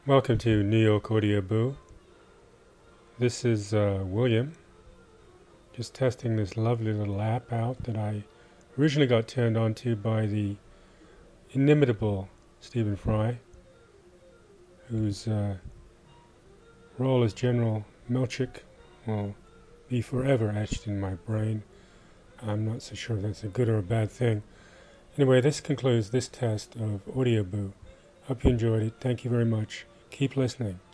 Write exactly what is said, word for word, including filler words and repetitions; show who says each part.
Speaker 1: Welcome to New York Audio Boo. This is uh, William, just testing this lovely little app out that I originally got turned on to by the inimitable Stephen Fry, whose uh, role as General Melchick will be forever etched in my brain. I'm not so sure if that's a good or a bad thing. Anyway, this concludes this test of Audio Boo. Hope you enjoyed it. Thank you very much. Keep listening.